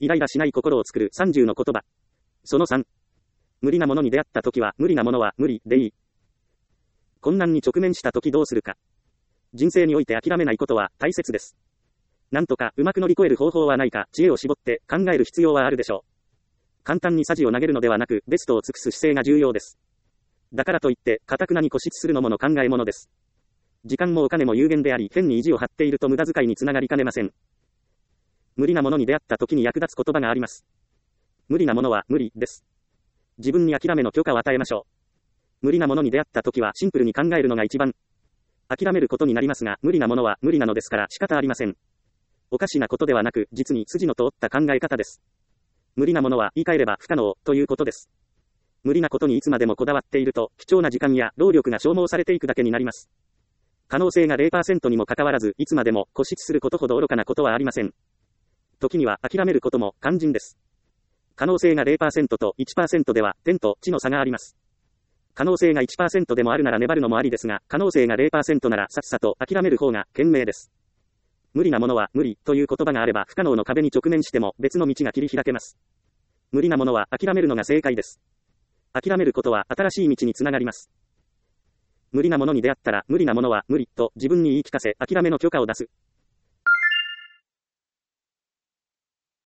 イライラしない心を作る30の言葉。その3。無理なものに出会った時は無理なものは無理でいい。困難に直面した時どうするか。人生において諦めないことは大切です。なんとかうまく乗り越える方法はないか、知恵を絞って考える必要はあるでしょう。簡単に匙を投げるのではなく、ベストを尽くす姿勢が重要です。だからといって、堅くなに固執するのもの考えものです。時間もお金も有限であり、変に意地を張っていると無駄遣いにつながりかねません。無理なものに出会った時に役立つ言葉があります。無理なものは無理です。自分に諦めの許可を与えましょう。無理なものに出会った時はシンプルに考えるのが一番。諦めることになりますが、無理なものは無理なのですから仕方ありません。おかしなことではなく、実に筋の通った考え方です。無理なものは言い換えれば不可能ということです。無理なことにいつまでもこだわっていると、貴重な時間や労力が消耗されていくだけになります。可能性が 0% にもかかわらず、いつまでも固執することほど愚かなことはありません。時には諦めることも肝心です。可能性が 0% と 1% では天と地の差があります。可能性が 1% でもあるなら粘るのもありですが、可能性が 0% ならさっさと諦める方が賢明です。無理なものは無理という言葉があれば不可能の壁に直面しても別の道が切り開けます。無理なものは諦めるのが正解です。諦めることは新しい道につながります。無理なものに出会ったら無理なものは無理と自分に言い聞かせ諦めの許可を出す。